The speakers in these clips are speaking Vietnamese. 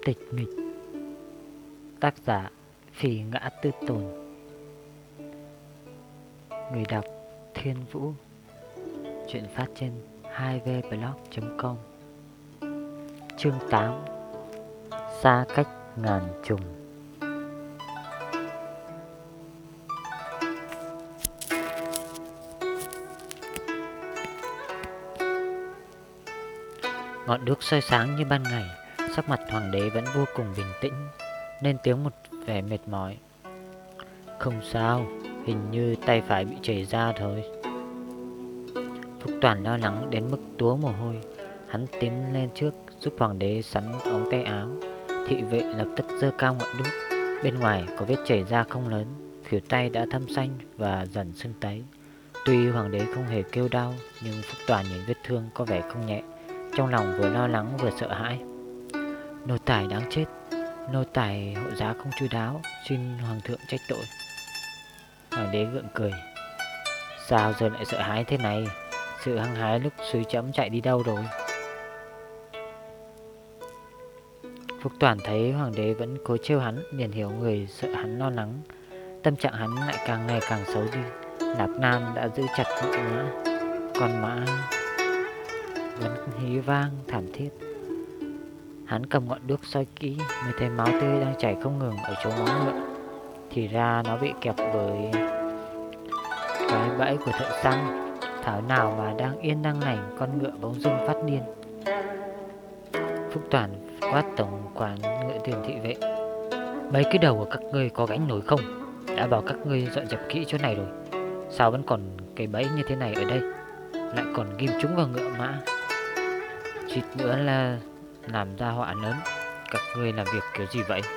Tịch nghịch. Tác giả Phỉ Ngã Tư Tồn. Người đọc Thiên Vũ. Chuyện phát trên 2vblog.com. Chương 8. Xa cách ngàn trùng. Ngọn đuốc soi sáng như ban ngày. Sắc mặt hoàng đế vẫn vô cùng bình tĩnh, lên tiếng một vẻ mệt mỏi. Không sao, hình như tay phải bị chảy ra thôi. Phúc Toàn lo lắng đến mức túa mồ hôi. Hắn tiến lên trước giúp hoàng đế sắn ống tay áo. Thị vệ lập tức giơ cao ngọn đuốc. Bên ngoài có vết chảy ra không lớn, khuỷu tay đã thâm xanh và dần sưng tấy. Tuy hoàng đế không hề kêu đau, nhưng Phúc Toàn nhìn vết thương có vẻ không nhẹ, trong lòng vừa lo lắng vừa sợ hãi. Nô tài đáng chết, nô tài hộ giá không chu đáo, xin hoàng thượng trách tội. Hoàng đế gượng cười. Sao giờ lại sợ hãi thế này? Sự hăng hái lúc suy chấm chạy đi đâu rồi? Phúc Toàn thấy hoàng đế vẫn cố trêu hắn, liền hiểu người sợ hắn lo lắng. Tâm trạng hắn lại càng ngày càng xấu đi. Nạp Nam đã giữ chặt ngựa mã, con mã vẫn hí vang thảm thiết. Hắn cầm ngọn đuốc soi kỹ mới thấy máu tươi đang chảy không ngừng ở chỗ móng ngựa. Thì ra nó bị kẹp bởi cái bẫy của thợ săn. Thảo nào mà đang yên đang lành, con ngựa bỗng dưng phát điên. Phúc Toàn quát tổng quản ngựa tiền thị vệ. Mấy cái đầu của các ngươi có gánh nổi không? Đã bảo các ngươi dọn dẹp kỹ chỗ này rồi, sao vẫn còn cái bẫy như thế này ở đây, lại còn ghim chúng vào ngựa mã. Suýt nữa là làm ra họa lớn. Các ngươi làm việc kiểu gì vậy?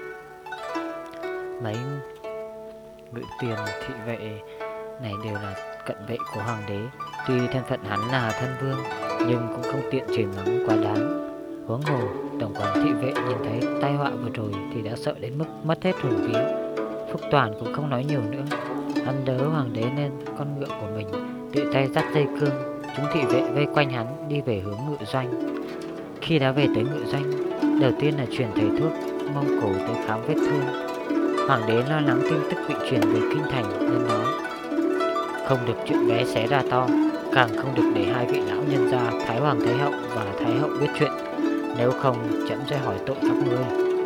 Mấy ngự tiền thị vệ này đều là cận vệ của hoàng đế. Tuy thân phận hắn là thân vương, nhưng cũng không tiện chửi mắng quá đáng. Huống hồ tổng quản thị vệ nhìn thấy tai họa vừa rồi thì đã sợ đến mức mất hết hồn vía. Phúc Toàn cũng không nói nhiều nữa. Hắn đỡ hoàng đế lên con ngựa của mình, tự tay dắt dây cương. Chúng thị vệ vây quanh hắn đi về hướng ngự doanh. Khi đã về tới ngự doanh, đầu tiên là truyền thầy thuốc Mông Cổ tới khám vết thương. Hoàng đế lo lắng tin tức bị truyền về kinh thành nên nói: không được chuyện bé xé ra to, càng không được để hai vị lão nhân gia Thái Hoàng Thái Hậu và Thái Hậu biết chuyện, nếu không trẫm sẽ hỏi tội các ngươi.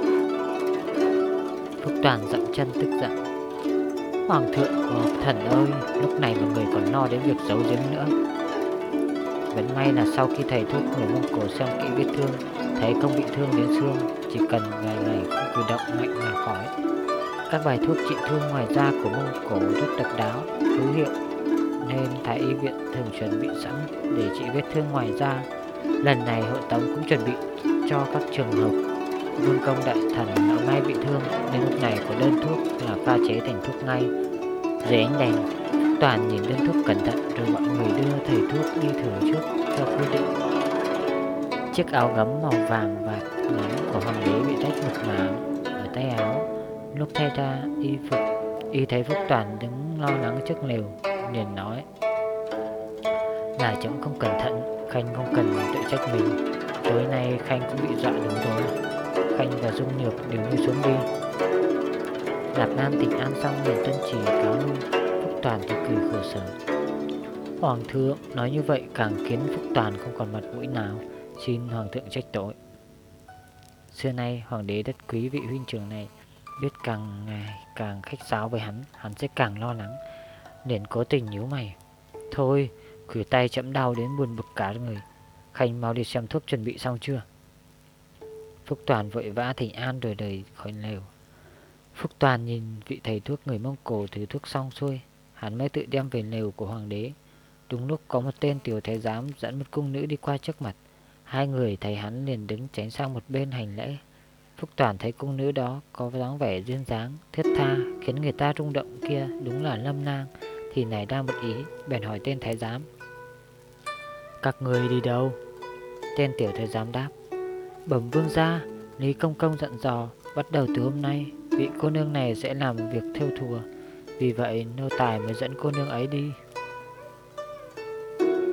Phúc Toàn dậm chân tức giận. Hoàng thượng của thần ơi, lúc này mà người còn lo đến việc giấu giếm nữa. Vẫn may là sau khi thầy thuốc người Mông Cổ xem kỹ vết thương, thấy không bị thương đến xương, chỉ cần vài ngày không cử động mạnh là khỏi. Các bài thuốc trị thương ngoài da của Mông Cổ rất độc đáo, hữu hiệu, nên Thái y viện thường chuẩn bị sẵn để trị vết thương ngoài da. Lần này hội tống cũng chuẩn bị cho các trường hợp vương công đại thần lỡ may bị thương, nên lúc này có đơn thuốc là pha chế thành thuốc ngay. Dưới ánh đèn, Toàn nhìn đơn thuốc cẩn thận rồi mọi người đưa thầy thuốc đi thử trước theo quy định. Chiếc áo gấm màu vàng và ngắn của hoàng đế bị rách một mảng ở tay áo. Lúc thay ra y phục, y thấy Phúc Toàn đứng lo lắng trước lều, liền nói: là chấm không cẩn thận, Khanh không cần tự trách mình. Tối nay Khanh cũng bị dọa đúng rồi. Khanh và Dung Nhược đều lui xuống đi. Nạp Nam tỉnh an xong liền tuân chỉ cáo lui. Phúc Toàn thì cười khổ sở. Hoàng thượng nói như vậy càng khiến Phúc Toàn không còn mặt mũi nào, xin hoàng thượng trách tội. Xưa nay hoàng đế rất quý vị huynh trưởng này, biết càng ngày càng khách sáo với hắn sẽ càng lo lắng, liền cố tình nhíu mày. Thôi, khuỷu tay chẫm đau đến buồn bực cả người. Khanh mau đi xem thuốc chuẩn bị xong chưa? Phúc Toàn vội vã thỉnh an rồi rời khỏi lều. Phúc Toàn nhìn vị thầy thuốc người Mông Cổ thử thuốc xong xuôi, hắn mới tự đem về lều của hoàng đế. Đúng lúc có một tên tiểu thái giám dẫn một cung nữ đi qua trước mặt. Hai người thấy hắn liền đứng tránh sang một bên hành lễ. Phúc Toàn thấy cung nữ đó có dáng vẻ duyên dáng, thiết tha, khiến người ta rung động kia đúng là Lâm Nang, thì nảy ra một ý, bèn hỏi tên thái giám: các người đi đâu? Tên tiểu thái giám đáp: bẩm vương gia, Lý công công dặn dò bắt đầu từ hôm nay vị cô nương này sẽ làm việc thêu thùa, vì vậy nô tài mới dẫn cô nương ấy đi.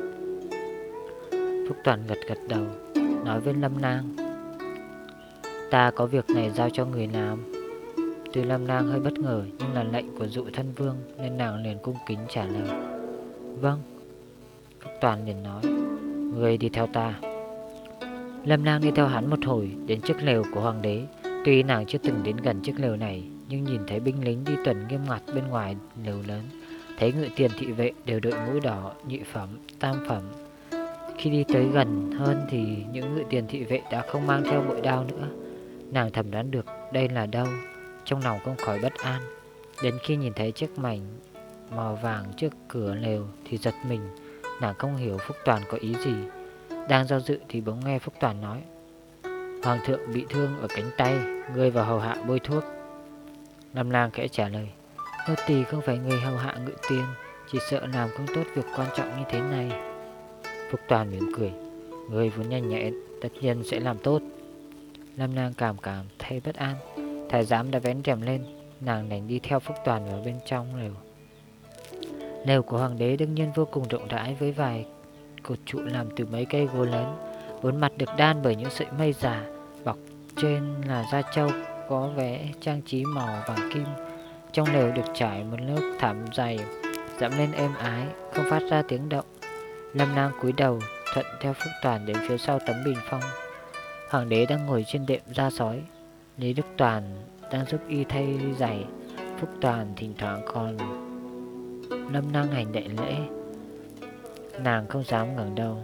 Phúc Toàn gật gật đầu, nói với Lâm Nang: Ta có việc này giao cho người làm. Tuy Lâm Nang hơi bất ngờ, nhưng là lệnh của dụ thân vương nên nàng liền cung kính trả lời. Vâng. Phúc Toàn liền nói, người đi theo ta. Lâm Nang đi theo hắn một hồi đến chiếc lều của hoàng đế. Tuy nàng chưa từng đến gần chiếc lều này, nhưng nhìn thấy binh lính đi tuần nghiêm ngặt bên ngoài lều lớn, thấy ngự tiền thị vệ đều đội mũ đỏ, nhị phẩm, tam phẩm. Khi đi tới gần hơn thì những ngự tiền thị vệ đã không mang theo bội đao nữa. Nàng thầm đoán được đây là đâu, trong lòng không khỏi bất an. Đến khi nhìn thấy chiếc mảnh màu vàng trước cửa lều thì giật mình. Nàng không hiểu Phúc Toàn có ý gì. Đang do dự thì bỗng nghe Phúc Toàn nói, Hoàng thượng bị thương ở cánh tay, ngươi vào hầu hạ bôi thuốc. Lâm Lang khẽ trả lời, nô tỳ không phải người hầu hạ ngự tiền, chỉ sợ làm không tốt việc quan trọng như thế này. Phúc Toàn mỉm cười, ngươi vốn nhanh nhẹn, tất nhiên sẽ làm tốt. Lâm Lang cảm thấy bất an. Thái giám đã vén rèm lên, nàng đành đi theo Phúc Toàn vào bên trong lều. Lều của hoàng đế đương nhiên vô cùng rộng rãi với vài cột trụ làm từ mấy cây gỗ lớn, bốn mặt được đan bởi những sợi mây già, bọc trên là da trâu có vẽ trang trí màu vàng kim. Trong lều được trải một lớp thảm dày, dẫm lên êm ái, không phát ra tiếng động. Lâm Nang cúi đầu thuận theo Phúc Toàn đến phía sau tấm bình phong. Hoàng đế đang ngồi trên đệm da sói, Lý Đức Toàn đang giúp y thay giày. Phúc Toàn thỉnh thoảng còn Lâm Nang hành đại lễ. Nàng không dám ngẩng đầu.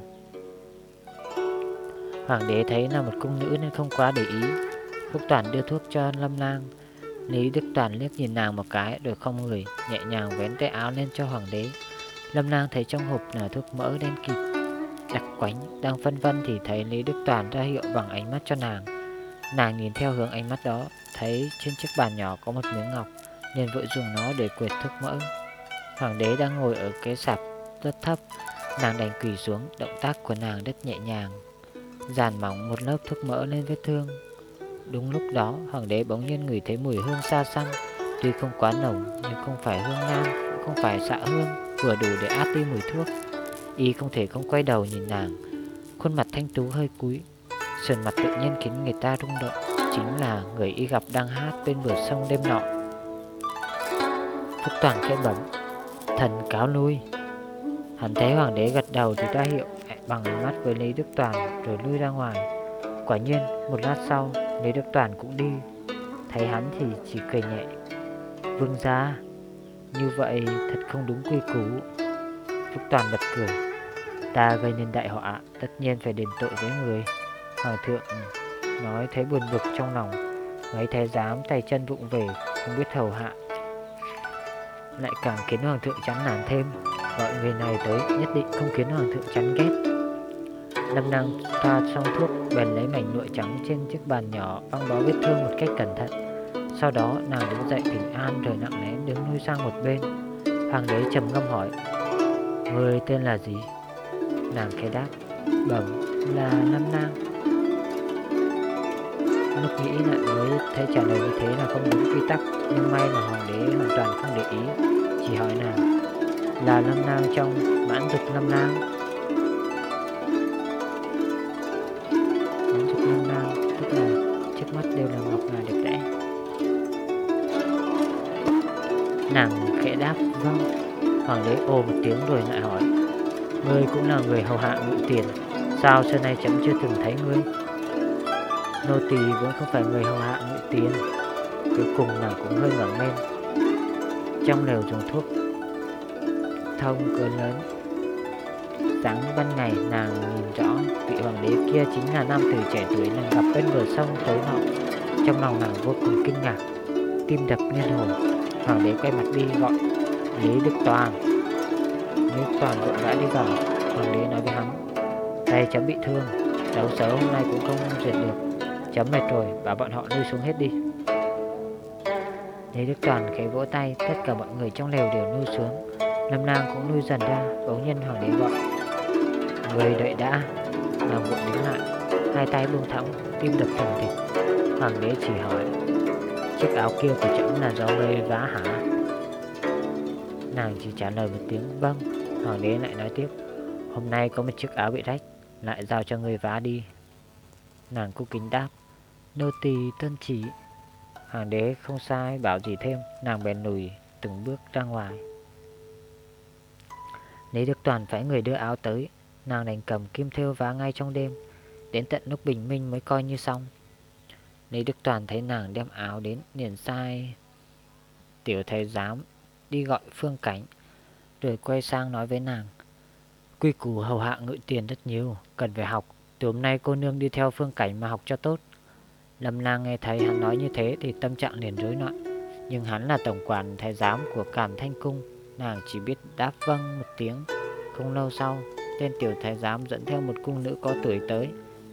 Hoàng đế thấy là một cung nữ nên không quá để ý. Phúc Toàn đưa thuốc cho Lâm Nang. Lý Đức Toàn liếc nhìn nàng một cái rồi không người, nhẹ nhàng vén tay áo lên cho hoàng đế. Lâm Nang thấy trong hộp là thuốc mỡ đen kịt đặc quánh. Đang phân vân thì thấy Lý Đức Toàn ra hiệu bằng ánh mắt cho nàng. Nàng nhìn theo hướng ánh mắt đó, thấy trên chiếc bàn nhỏ có một miếng ngọc, liền vội dùng nó để quệt thuốc mỡ. Hoàng đế đang ngồi ở cái sạp rất thấp, nàng đành quỳ xuống. Động tác của nàng rất nhẹ nhàng, dàn mỏng một lớp thuốc mỡ lên vết thương. Đúng lúc đó, hoàng đế bỗng nhiên ngửi thấy mùi hương xa xăm. Tuy không quá nồng, nhưng không phải hương nam, cũng không phải xạ hương, vừa đủ để át đi mùi thuốc. Y không thể không quay đầu nhìn nàng. Khuôn mặt thanh tú hơi cúi, sườn mặt tự nhiên khiến người ta rung động. Chính là người y gặp đang hát bên bờ sông đêm nọ. Phúc Toàn khẽ bẩm, thần cáo lui. Hắn thấy hoàng đế gật đầu thì ra hiệu bằng ánh mắt với Lý Đức Toàn rồi lui ra ngoài. Quả nhiên một lát sau Lý Đức Toàn cũng đi. Thấy hắn thì chỉ cười nhẹ, vương gia, như vậy thật không đúng quy củ. Phúc Toàn bật cười, ta gây nên đại họa, tất nhiên phải đền tội với người. Hoàng thượng nói thấy buồn bực trong lòng. Mấy thái giám tay chân vụng về không biết hầu hạ lại càng khiến hoàng thượng chán nản thêm. Gọi người này tới nhất định không khiến hoàng thượng chán ghét. Lâm Nang thoa xong thuốc bèn lấy mảnh lụa trắng trên chiếc bàn nhỏ băng bó vết thương một cách cẩn thận. Sau đó nàng đứng dậy thỉnh an rồi nặng nề đứng lui sang một bên. Hoàng đế trầm ngâm hỏi, người tên là gì? Nàng khẽ đáp, bẩm là Lâm Nang. Lúc nghĩ lại mới thấy trả lời như thế là không đúng quy tắc, nhưng may mà hoàng đế hoàn toàn không để ý, chỉ hỏi nàng, là Lâm Nang trong Mãn Dục Lâm Nang? Mãn Dục Lâm Nang tức là trước mắt đều là ngọc ngà đẹp đẽ. Nàng khẽ đáp vâng. Hoàng đế ồ một tiếng rồi lại hỏi, ngươi cũng là người hầu hạ ngự tiền, sao xưa nay chấm chưa từng thấy ngươi? Nô tỳ vốn không phải người hầu hạ ngự tiền. Cuối cùng nàng cũng hơi ngẩng lên. Trong lều dùng thuốc thông cửa lớn, sáng ban ngày nàng nhìn rõ vị hoàng đế kia chính là nam tử trẻ tuổi nàng gặp bên bờ sông tối nọ. Trong lòng nàng vô cùng kinh ngạc, tim đập liên hồi. Hoàng đế quay mặt đi gọi, Lý Đức Toàn. Lý Đức Toàn vội vã đi vào. Hoàng đế nói với hắn, tay chấm bị thương, đấu sớ hôm nay cũng không duyệt được, chấm mệt rồi, bảo bọn họ lui xuống hết đi. Lý Đức Toàn khẽ vỗ tay, tất cả mọi người trong lều đều lui xuống. Lâm Nang cũng lui dần ra. Bỗng nhiên hoàng đế gọi, người đợi đã. Nàng vội đứng lại, hai tay buông thõng, tim đập thình thịch. Hoàng đế chỉ hỏi, chiếc áo kia của trẫm là do ngươi vá hả? Nàng chỉ trả lời một tiếng vâng. Hoàng đế lại nói tiếp, hôm nay có một chiếc áo bị rách, lại giao cho ngươi vá đi. Nàng cung kính đáp, Nô tỳ tuân chỉ. Hoàng đế không sai bảo gì thêm, nàng bèn lùi từng bước ra ngoài. Lý Đức Toàn phải người đưa áo tới, nàng đành cầm kim thêu vá ngay trong đêm, đến tận lúc bình minh mới coi như xong. Lý Đức Toàn thấy nàng đem áo đến, liền sai tiểu thái giám đi gọi Phương Cảnh, rồi quay sang nói với nàng: quy củ hầu hạ ngự tiền rất nhiều, cần phải học. Từ hôm nay cô nương đi theo Phương Cảnh mà học cho tốt. Lâm Lang nghe thấy hắn nói như thế thì tâm trạng liền rối loạn, nhưng hắn là tổng quản thái giám của Càn Thanh Cung, nàng chỉ biết đáp vâng một tiếng. Không lâu sau, tên tiểu thái giám dẫn theo một cung nữ có tuổi tới.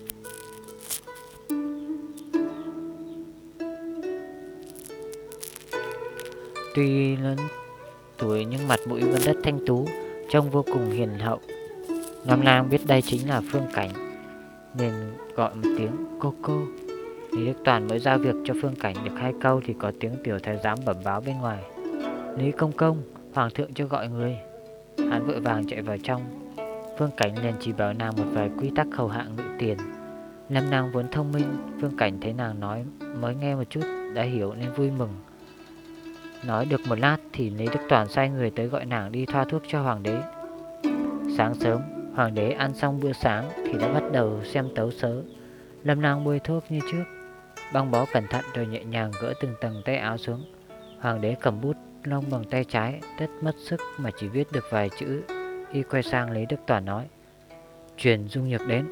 Tuy lớn tuổi nhưng mặt mũi vẫn rất thanh tú, trông vô cùng hiền hậu. Lâm Lang biết đây chính là Phương Cảnh, nên gọi một tiếng cô cô. Lý Đức Toàn mới giao việc cho Phương Cảnh được 2 câu thì có tiếng tiểu thái giám bẩm báo bên ngoài: Lý công công, hoàng thượng cho gọi người. Hắn vội vàng chạy vào trong. Phương Cảnh liền chỉ bảo nàng một vài quy tắc hầu hạ ngự tiền. Lâm nàng vốn thông minh, Phương Cảnh thấy nàng nói mới nghe một chút đã hiểu nên vui mừng. Nói được một lát thì Lý Đức Toàn sai người tới gọi nàng đi thoa thuốc cho hoàng đế. Sáng sớm, hoàng đế ăn xong bữa sáng thì đã bắt đầu xem tấu sớ. Lâm nàng bôi thuốc như trước, băng bó cẩn thận rồi nhẹ nhàng gỡ từng tầng tay áo xuống. Hoàng đế cầm bút lông bằng tay trái, rất mất sức mà chỉ viết được vài chữ. Y quay sang Lý Đức Toàn nói: truyền Dung Nhược đến.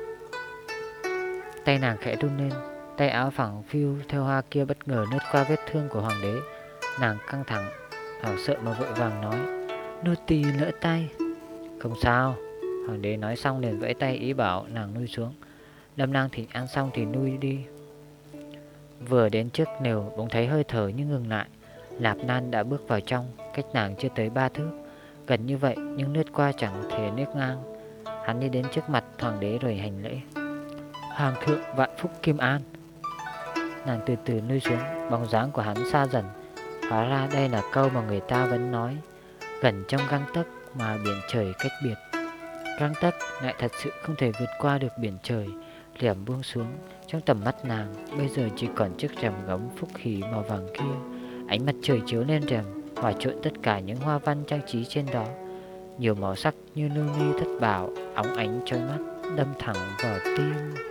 Tay nàng khẽ run lên, tay áo phẳng phiu theo hoa kia bất ngờ lướt qua vết thương của hoàng đế. Nàng căng thẳng, hoảng sợ mà vội vàng nói: nô tỳ lỡ tay. Không sao. Hoàng đế nói xong liền vẫy tay ý bảo nàng nuôi xuống. Lâm Lang Thịnh ăn xong thì nuôi đi. Vừa đến trước nều bỗng thấy hơi thở như ngừng lại. Lạp Nan đã bước vào trong, cách nàng chưa tới 3 thước, gần như vậy nhưng lướt qua chẳng thể liếc ngang. Hắn đi đến trước mặt hoàng đế rồi hành lễ: hoàng thượng vạn phúc kim an. Nàng từ từ nuôi xuống, bóng dáng của hắn xa dần. Hóa ra đây là câu mà người ta vẫn nói: gần trong gang tấc mà biển trời cách biệt. Gang tấc lại thật sự không thể vượt qua được biển trời. Rèm buông xuống, trong tầm mắt nàng bây giờ chỉ còn chiếc rèm gấm phúc hỉ màu vàng kia. Ánh mặt trời chiếu lên rèm, hòa trộn tất cả những hoa văn trang trí trên đó. Nhiều màu sắc như lưu ly thất bảo, óng ánh chói mắt, đâm thẳng vào tim.